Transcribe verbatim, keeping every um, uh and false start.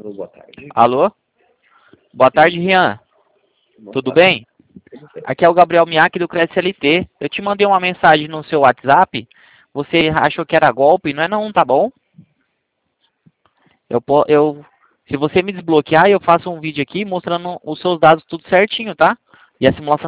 Alô, boa tarde. Alô? Boa tarde, Rian. Boa Tudo tarde. bem? Tudo bem. Aqui é o Gabriel Miaki do Crédito C L T. Eu te mandei uma mensagem no seu WhatsApp. Você achou que era golpe? Não é não, tá bom? Eu, po- eu, se você me desbloquear, eu faço um vídeo aqui mostrando os seus dados tudo certinho, tá? E a simulação